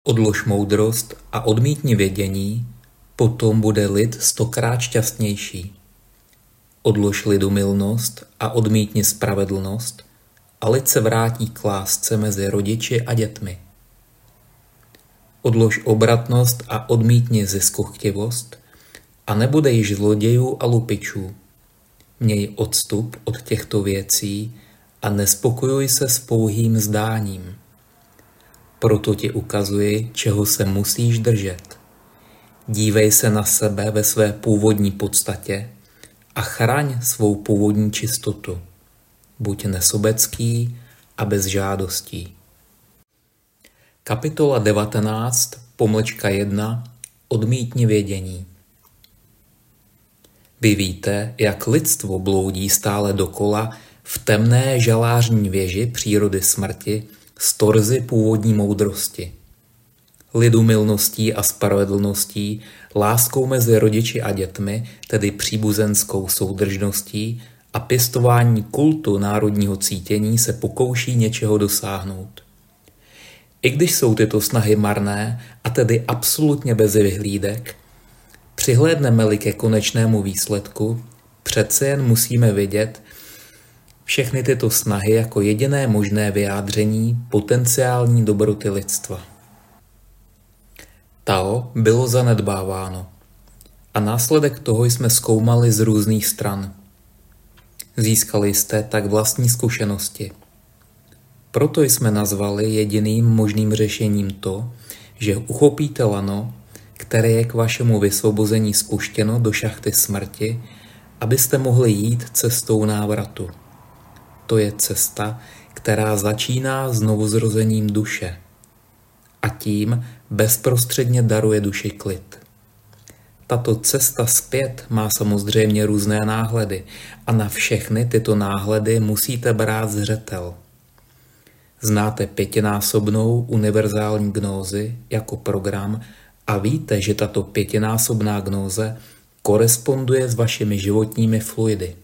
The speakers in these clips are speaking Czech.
Odlož moudrost a odmítni vědění, potom bude lid 100krát šťastnější. Odlož lidumilnost a odmítni spravedlnost a lid se vrátí k lásce mezi rodiči a dětmi. Odlož obratnost a odmítni ziskochtivost a nebude již zlodějů a lupičů. Měj odstup od těchto věcí a nespokojuj se s pouhým zdáním. Proto ti ukazuji, čeho se musíš držet. Dívej se na sebe ve své původní podstatě a chraň svou původní čistotu. Buď nesobecký a bez žádostí. Kapitola 19, Odmítni vědění. Vy víte, jak lidstvo bloudí stále dokola v temné žalářní věži přírody smrti z torzy původní moudrosti. Lidumilností a spravedlností, láskou mezi rodiči a dětmi, tedy příbuzenskou soudržností a pěstování kultu národního cítění se pokouší něčeho dosáhnout. I když jsou tyto snahy marné a tedy absolutně bez vyhlídek, přihlédneme-li ke konečnému výsledku, přece jen musíme vidět všechny tyto snahy jako jediné možné vyjádření potenciální dobroty lidstva. Tao bylo zanedbáváno a následek toho jsme zkoumali z různých stran. Získali jste tak vlastní zkušenosti. Proto jsme nazvali jediným možným řešením to, že uchopíte lano, které je k vašemu vysvobození spuštěno do šachty smrti, abyste mohli jít cestou návratu. To je cesta, která začíná znovuzrozením duše a tím bezprostředně daruje duši klid. Tato cesta zpět má samozřejmě různé náhledy a na všechny tyto náhledy musíte brát zřetel. Znáte pětinásobnou univerzální gnózi jako program a víte, že tato pětinásobná gnóze koresponduje s vašimi životními fluidy.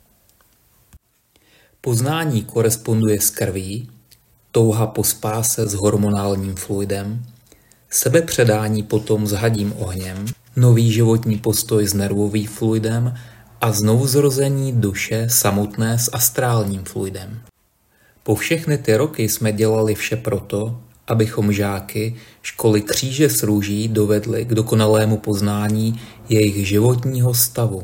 Poznání koresponduje s krví, touha po spáse s hormonálním fluidem, sebepředání potom s hadím ohněm, nový životní postoj s nervovým fluidem a znovuzrození duše samotné s astrálním fluidem. Po všechny ty roky jsme dělali vše proto, abychom žáky školy Kříže s růží dovedli k dokonalému poznání jejich životního stavu.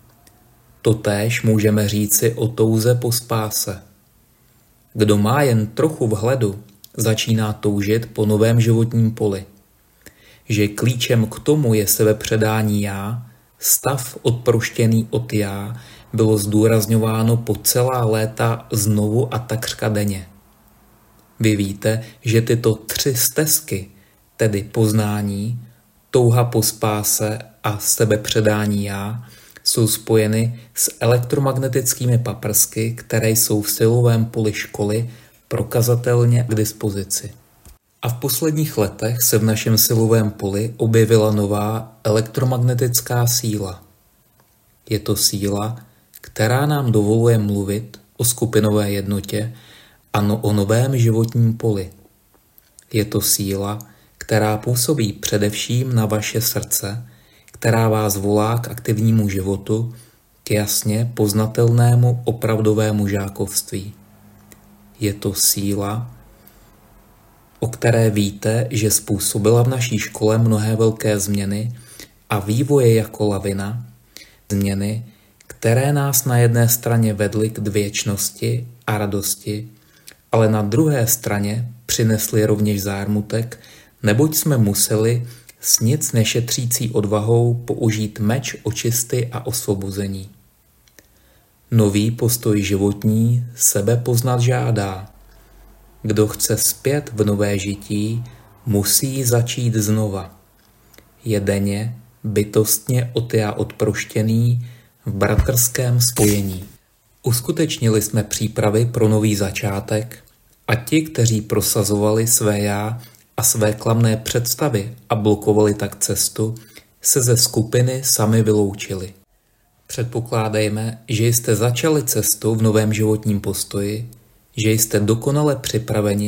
Totéž můžeme říci o touze po spáse. Kdo má jen trochu vhledu, začíná toužit po novém životním poli. Že klíčem k tomu je sebepředání já, stav odproštěný od já, bylo zdůrazňováno po celá léta znovu a takřka denně. Vy víte, že tyto 3 stezky, tedy poznání, touha po spáse a sebepředání já, jsou spojeny s elektromagnetickými paprsky, které jsou v silovém poli školy prokazatelně k dispozici. A v posledních letech se v našem silovém poli objevila nová elektromagnetická síla. Je to síla, která nám dovoluje mluvit o skupinové jednotě a o novém životním poli. Je to síla, která působí především na vaše srdce, která vás volá k aktivnímu životu, k jasně poznatelnému opravdovému žákovství. Je to síla, o které víte, že způsobila v naší škole mnohé velké změny a vývoje jako lavina, změny, které nás na jedné straně vedly k věčnosti a radosti, ale na druhé straně přinesly rovněž zármutek, neboť jsme museli s nic nešetřící odvahou použít meč očisty a osvobození. Nový postoj životní sebe poznat žádá. Kdo chce zpět v nové žití, musí začít znova. Je denně, bytostně od já odproštěný v bratrském spojení. Uskutečnili jsme přípravy pro nový začátek a ti, kteří prosazovali své já a své klamné představy a blokovali tak cestu, se ze skupiny sami vyloučili. Předpokládejme, že jste začali cestu v novém životním postoji, že jste dokonale připraveni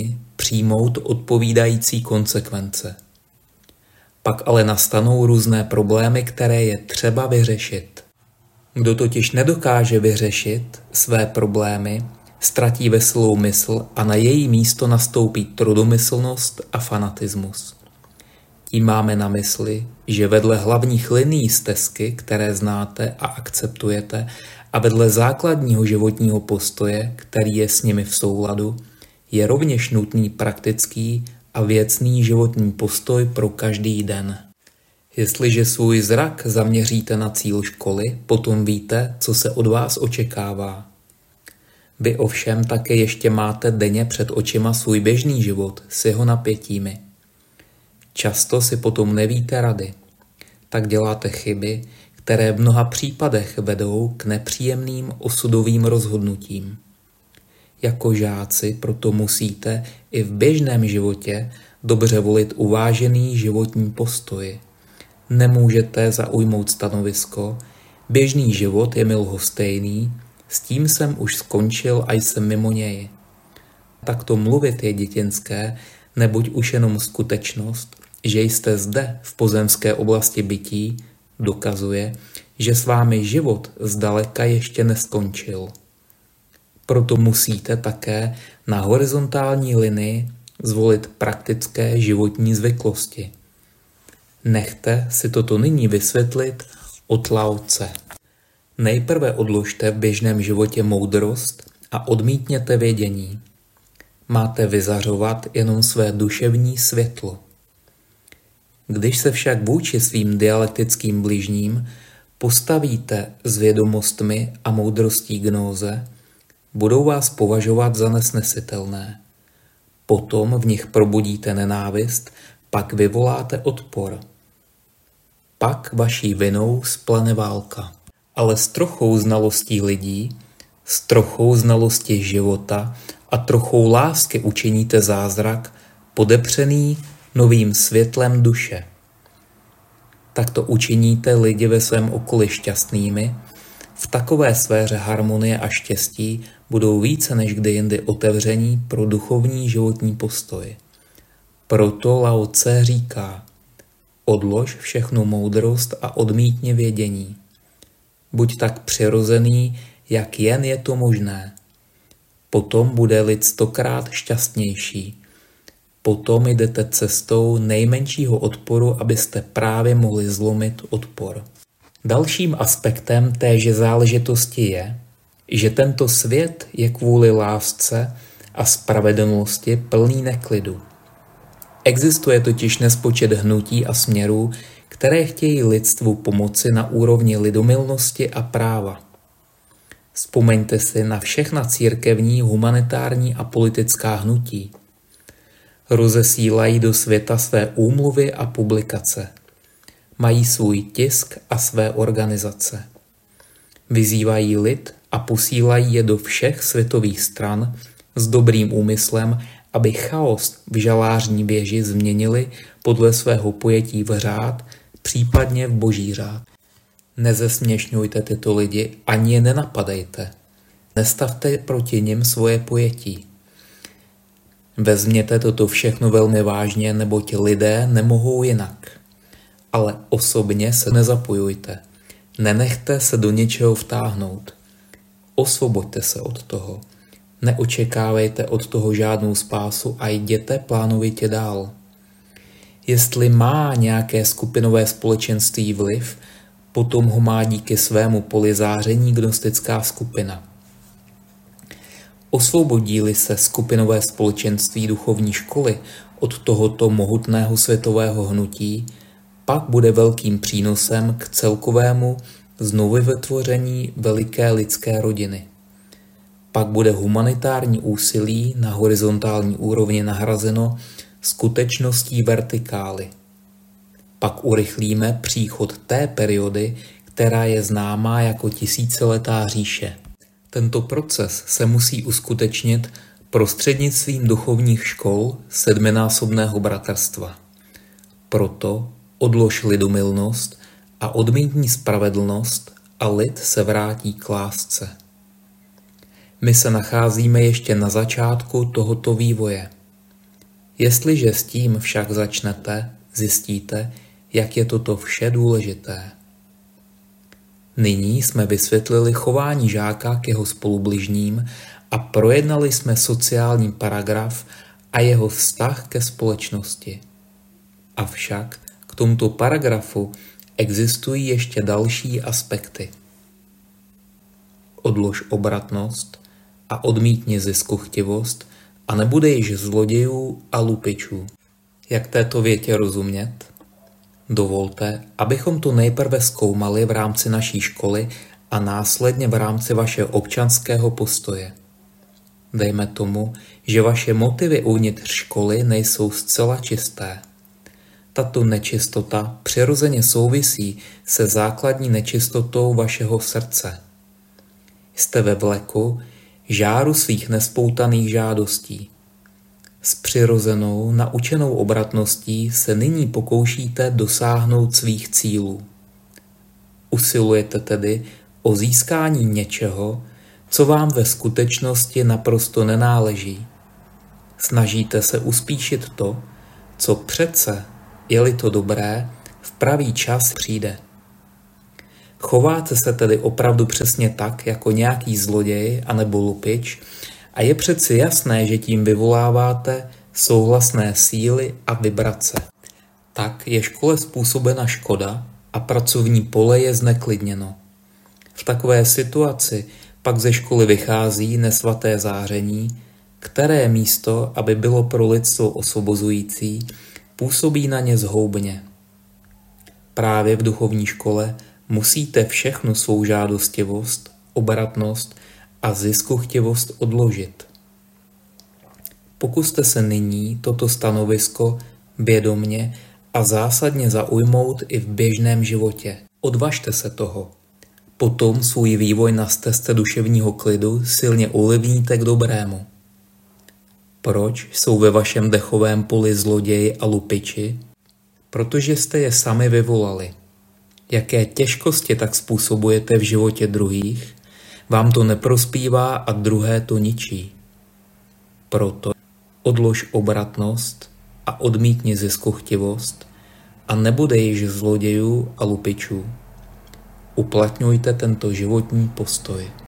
přijmout odpovídající konsekvence. Pak ale nastanou různé problémy, které je třeba vyřešit. Kdo totiž nedokáže vyřešit své problémy, ztratí veselou mysl a na její místo nastoupí trudomyslnost a fanatismus. Tím máme na mysli, že vedle hlavních linií stezky, které znáte a akceptujete, a vedle základního životního postoje, který je s nimi v souladu, je rovněž nutný praktický a věcný životní postoj pro každý den. Jestliže svůj zrak zaměříte na cíl školy, potom víte, co se od vás očekává. Vy ovšem také ještě máte denně před očima svůj běžný život s jeho napětími. Často si potom nevíte rady. Tak děláte chyby, které v mnoha případech vedou k nepříjemným osudovým rozhodnutím. Jako žáci proto musíte i v běžném životě dobře volit uvážený životní postoj. Nemůžete zaujmout stanovisko, běžný život je mi lhostejný, s tím jsem už skončil a jsem mimo něj. Takto mluvit je dětinské, neboť už jenom skutečnost, že jste zde v pozemské oblasti bytí, dokazuje, že s vámi život zdaleka ještě neskončil. Proto musíte také na horizontální linii zvolit praktické životní zvyklosti. Nechte si toto nyní vysvětlit od Lao Tse. Nejprve odložte v běžném životě moudrost a odmítněte vědění. Máte vyzařovat jenom své duševní světlo. Když se však vůči svým dialektickým bližním postavíte s vědomostmi a moudrostí gnóze, budou vás považovat za nesnesitelné. Potom v nich probudíte nenávist, pak vyvoláte odpor. Pak vaší vinou splane válka. Ale s trochou znalostí lidí, s trochou znalosti života a trochou lásky učiníte zázrak, podepřený novým světlem duše. Takto učiníte lidi ve svém okolí šťastnými, v takové sféře harmonie a štěstí budou více než kdy jindy otevření pro duchovní životní postoj. Proto Lao Tse říká: odlož všechnu moudrost a odmítni vědění. Buď tak přirozený, jak jen je to možné. Potom bude lid 100krát šťastnější. Potom jdete cestou nejmenšího odporu, abyste právě mohli zlomit odpor. Dalším aspektem téže záležitosti je, že tento svět je kvůli lásce a spravedlnosti plný neklidu. Existuje totiž nespočet hnutí a směrů, které chtějí lidstvu pomoci na úrovni lidomilnosti a práva. Vzpomeňte si na všechna církevní, humanitární a politická hnutí. Rozesílají do světa své úmluvy a publikace. Mají svůj tisk a své organizace. Vyzývají lid a posílají je do všech světových stran s dobrým úmyslem, aby chaos v žalářní věži změnili podle svého pojetí v řád, případně v boží řád. Nezesměšňujte tyto lidi ani je nenapadejte. Nestavte proti nim svoje pojetí. Vezměte toto všechno velmi vážně, neboť lidé nemohou jinak. Ale osobně se nezapojujte. Nenechte se do něčeho vtáhnout. Osvoboďte se od toho. Neočekávejte od toho žádnou spásu a jděte plánovitě dál. Jestli má nějaké skupinové společenství vliv, potom ho má díky svému polizáření gnostická skupina. Osvobodí-li se skupinové společenství duchovní školy od tohoto mohutného světového hnutí, pak bude velkým přínosem k celkovému znovuvytvoření veliké lidské rodiny. Pak bude humanitární úsilí na horizontální úrovni nahrazeno skutečností vertikály. Pak urychlíme příchod té periody, která je známá jako tisíciletá říše. Tento proces se musí uskutečnit prostřednictvím duchovních škol sedminásobného bratrstva. Proto odlož lidomilnost a odmítni spravedlnost a lid se vrátí k lásce. My se nacházíme ještě na začátku tohoto vývoje. Jestliže s tím však začnete, zjistíte, jak je toto vše důležité. Nyní jsme vysvětlili chování žáka k jeho spolubližním a projednali jsme sociální paragraf a jeho vztah ke společnosti. Avšak k tomuto paragrafu existují ještě další aspekty. Odlož obratnost a odmítni ziskuchtivost a nebudeš zlodějů a lupičů. Jak této větě rozumět? Dovolte, abychom to nejprve zkoumali v rámci naší školy a následně v rámci vašeho občanského postoje. Dejme tomu, že vaše motivy uvnitř školy nejsou zcela čisté. Tato nečistota přirozeně souvisí se základní nečistotou vašeho srdce. Jste ve vleku žáru svých nespoutaných žádostí. S přirozenou, naučenou obratností se nyní pokoušíte dosáhnout svých cílů. Usilujete tedy o získání něčeho, co vám ve skutečnosti naprosto nenáleží. Snažíte se uspíšit to, co přece, je-li to dobré, v pravý čas přijde. Chováte se tedy opravdu přesně tak, jako nějaký zloděj anebo lupič, a je přeci jasné, že tím vyvoláváte souhlasné síly a vibrace. Tak je škole způsobena škoda a pracovní pole je zneklidněno. V takové situaci pak ze školy vychází nesvaté záření, které místo, aby bylo pro lidstvo osvobozující, působí na ně zhoubně. Právě v duchovní škole musíte všechnu svou žádostivost, obratnost a ziskuchtivost odložit. Pokuste se nyní toto stanovisko vědomně a zásadně zaujmout i v běžném životě. Odvažte se toho. Potom svůj vývoj na stezce duševního klidu silně ovlivníte k dobrému. Proč jsou ve vašem dechovém poli zloději a lupiči? Protože jste je sami vyvolali. Jaké těžkosti tak způsobujete v životě druhých, vám to neprospívá a druhé to ničí. Proto odlož obratnost a odmítni ziskuchtivost a nebude již zlodějů a lupičů. Uplatňujte tento životní postoj.